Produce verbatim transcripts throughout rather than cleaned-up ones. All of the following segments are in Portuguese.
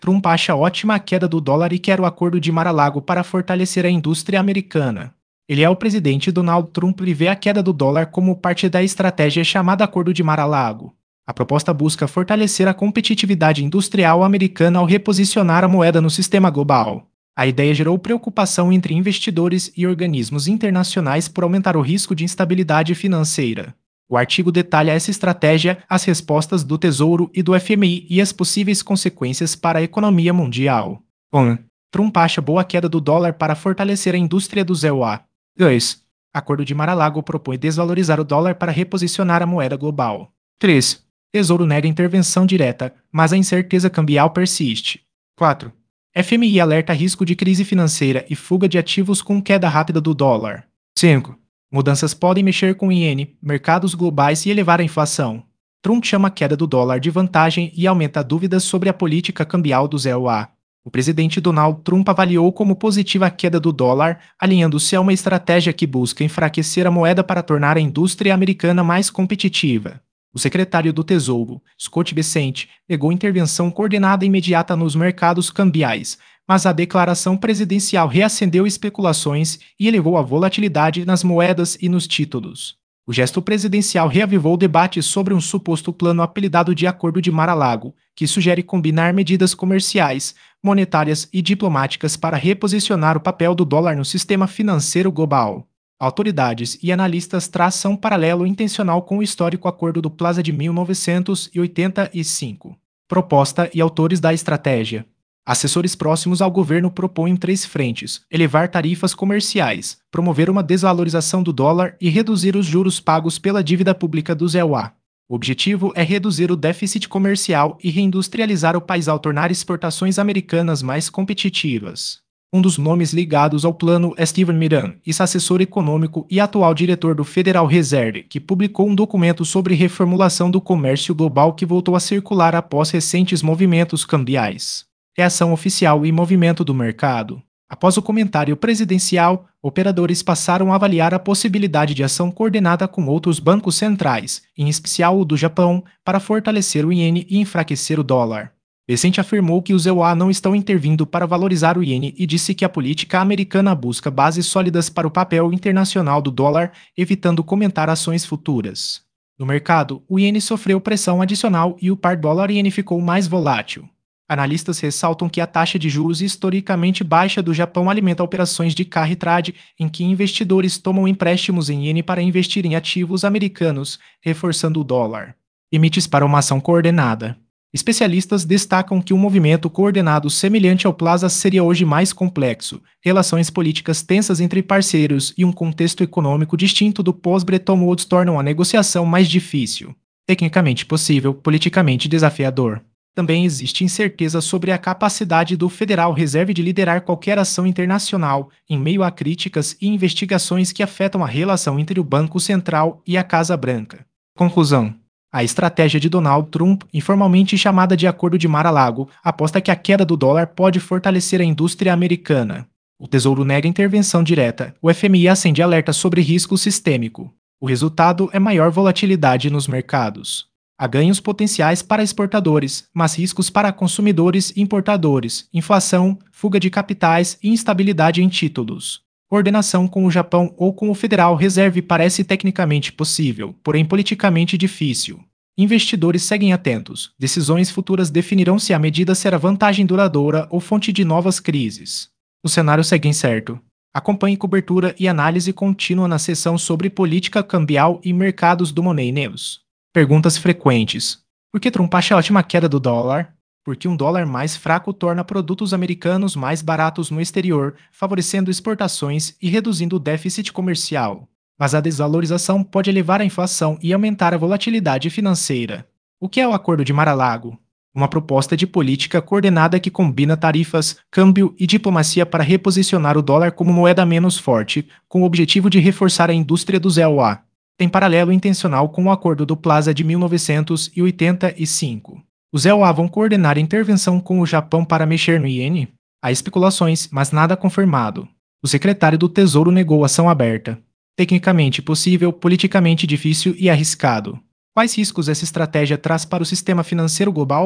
Trump acha ótima a queda do dólar e quer o acordo de Mar-a-Lago para fortalecer a indústria americana. Ele é o presidente Donald Trump e vê a queda do dólar como parte da estratégia chamada Acordo de Mar-a-Lago. A proposta busca fortalecer a competitividade industrial americana ao reposicionar a moeda no sistema global. A ideia gerou preocupação entre investidores e organismos internacionais por aumentar o risco de instabilidade financeira. O artigo detalha essa estratégia, as respostas do Tesouro e do F M I e as possíveis consequências para a economia mundial. um. Trump acha boa queda do dólar para fortalecer a indústria do E U A. dois. Acordo de Mar-a-Lago propõe desvalorizar o dólar para reposicionar a moeda global. três. Tesouro nega intervenção direta, mas a incerteza cambial persiste. quatro. F M I alerta risco de crise financeira e fuga de ativos com queda rápida do dólar. cinco. Mudanças podem mexer com o iene, mercados globais e elevar a inflação. Trump chama a queda do dólar de vantagem e aumenta dúvidas sobre a política cambial do E U A. O presidente Donald Trump avaliou como positiva a queda do dólar, alinhando-se a uma estratégia que busca enfraquecer a moeda para tornar a indústria americana mais competitiva. O secretário do Tesouro, Scott Bessent, negou intervenção coordenada imediata nos mercados cambiais, mas a declaração presidencial reacendeu especulações e elevou a volatilidade nas moedas e nos títulos. O gesto presidencial reavivou o debate sobre um suposto plano apelidado de Acordo de Mar-a-Lago, que sugere combinar medidas comerciais, monetárias e diplomáticas para reposicionar o papel do dólar no sistema financeiro global. Autoridades e analistas traçam um paralelo intencional com o histórico Acordo do Plaza de mil novecentos e oitenta e cinco. Proposta e autores da estratégia. Assessores próximos ao governo propõem três frentes: elevar tarifas comerciais, promover uma desvalorização do dólar e reduzir os juros pagos pela dívida pública do E U A. O objetivo é reduzir o déficit comercial e reindustrializar o país ao tornar exportações americanas mais competitivas. Um dos nomes ligados ao plano é Steven Miran, ex-assessor econômico e atual diretor do Federal Reserve, que publicou um documento sobre reformulação do comércio global que voltou a circular após recentes movimentos cambiais. Reação oficial e movimento do mercado. Após o comentário presidencial, operadores passaram a avaliar a possibilidade de ação coordenada com outros bancos centrais, em especial o do Japão, para fortalecer o iene e enfraquecer o dólar. Bessent afirmou que os E U A não estão intervindo para valorizar o iene e disse que a política americana busca bases sólidas para o papel internacional do dólar, evitando comentar ações futuras. No mercado, o iene sofreu pressão adicional e o par dólar-iene ficou mais volátil. Analistas ressaltam que a taxa de juros historicamente baixa do Japão alimenta operações de carry trade, em que investidores tomam empréstimos em iene para investir em ativos americanos, reforçando o dólar. Limites para uma ação coordenada. Especialistas destacam que um movimento coordenado semelhante ao Plaza seria hoje mais complexo, relações políticas tensas entre parceiros e um contexto econômico distinto do pós-Bretton Woods tornam a negociação mais difícil. Tecnicamente possível, politicamente desafiador. Também existe incerteza sobre a capacidade do Federal Reserve de liderar qualquer ação internacional, em meio a críticas e investigações que afetam a relação entre o Banco Central e a Casa Branca. Conclusão. A estratégia de Donald Trump, informalmente chamada de Acordo de Mar-a-Lago, aposta que a queda do dólar pode fortalecer a indústria americana. O Tesouro nega intervenção direta. O F M I acende alerta sobre risco sistêmico. O resultado é maior volatilidade nos mercados. Há ganhos potenciais para exportadores, mas riscos para consumidores e importadores, inflação, fuga de capitais e instabilidade em títulos. Coordenação com o Japão ou com o Federal Reserve parece tecnicamente possível, porém politicamente difícil. Investidores seguem atentos. Decisões futuras definirão se a medida será vantagem duradoura ou fonte de novas crises. O cenário segue incerto. Acompanhe cobertura e análise contínua na seção sobre política cambial e mercados do Money News. Perguntas frequentes. Por que Trump acha ótima queda do dólar? Porque um dólar mais fraco torna produtos americanos mais baratos no exterior, favorecendo exportações e reduzindo o déficit comercial. Mas a desvalorização pode elevar a inflação e aumentar a volatilidade financeira. O que é o Acordo de Mar-a-Lago? Uma proposta de política coordenada que combina tarifas, câmbio e diplomacia para reposicionar o dólar como moeda menos forte, com o objetivo de reforçar a indústria do E U A. Tem paralelo intencional com o Acordo do Plaza de mil novecentos e oitenta e cinco. Os E U A vão coordenar intervenção com o Japão para mexer no iene? Há especulações, mas nada confirmado. O secretário do Tesouro negou ação aberta. Tecnicamente possível, politicamente difícil e arriscado. Quais riscos essa estratégia traz para o sistema financeiro global?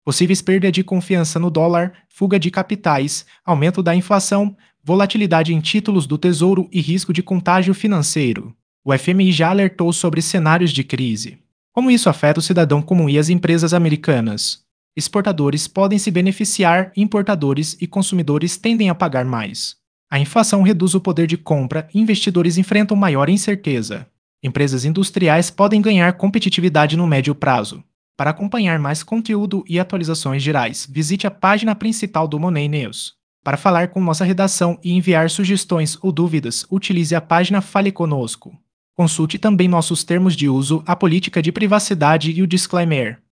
Possíveis perda de confiança no dólar, fuga de capitais, aumento da inflação, volatilidade em títulos do Tesouro e risco de contágio financeiro. O F M I já alertou sobre cenários de crise. Como isso afeta o cidadão comum e as empresas americanas? Exportadores podem se beneficiar, importadores e consumidores tendem a pagar mais. A inflação reduz o poder de compra e investidores enfrentam maior incerteza. Empresas industriais podem ganhar competitividade no médio prazo. Para acompanhar mais conteúdo e atualizações gerais, visite a página principal do Money News. Para falar com nossa redação e enviar sugestões ou dúvidas, utilize a página Fale Conosco. Consulte também nossos termos de uso, a política de privacidade e o disclaimer.